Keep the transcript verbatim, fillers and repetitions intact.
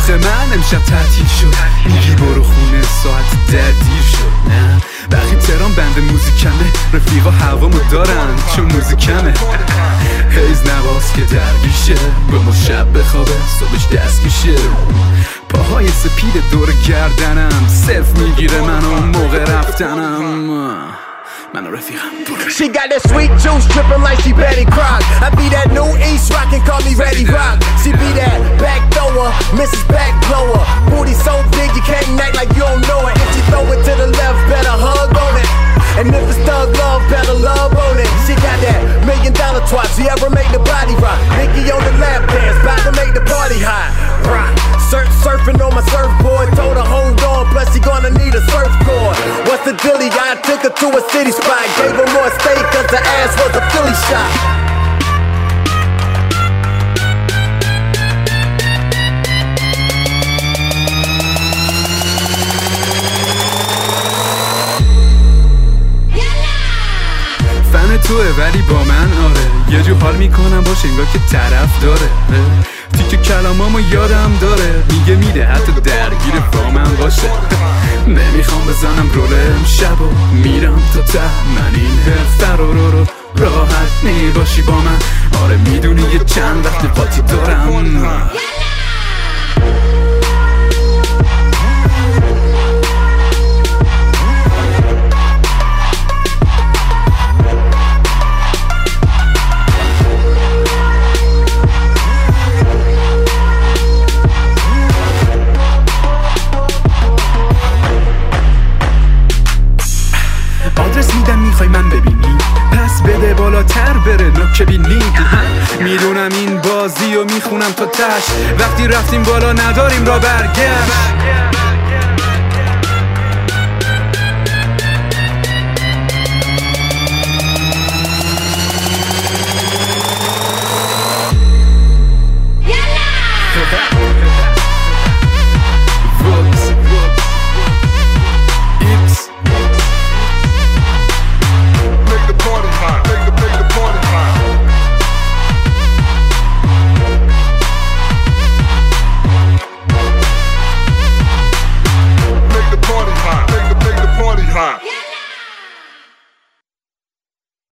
شوخ من امشب تعطیل شد، میگی برو خونه ساعت ده دیر شد. نه بقیه تهران بند موزیکمه، رفیقا هوامو دارن چون موزیکمه. هیز نواز که درگیشه، به ما شب بخوابه صبحش دست میشه. پاهای سپید دور گردنم صف میگیره منو موقع رفتنم. من رفیقم She got that sweet juice dripping like she Betty Crock. I be that new East rockin', call me Ready Rock. She be that back thrower, Missus Back blower. Booty so big you can't act like you don't know it. If she throw it to the left, better hug on it. And if it's thug love, better love on it. She got that million dollar twat, she ever make the body rock. Nikki on the lap dance, bout to make the party hot. Rock, surf surfing on my surfboard, told her hold on, plus she gonna need a surfboard. What's the dilly? I took her to a city spot, gave her more steak cause her ass was a Philly shot. فن توه ولی با من آره، یه جو حال میکنم باشه انگار که طرف داره. تیک کلامامو یادم داره، میگه میده حتی درگیر با من باشه. نمیخوام بزنم رول امشب و میرم تا ته، من این حرف رو رو رو راحت نی باشی با من. آره میدونی یه چند وقت پاتی دارم. آدرس میدم میخوای من ببینی، پس بده بالاتر بره نوک بینی. میدونم این بازی و میخونم تا تش، وقتی رفتیم بالا نداریم را برگشت.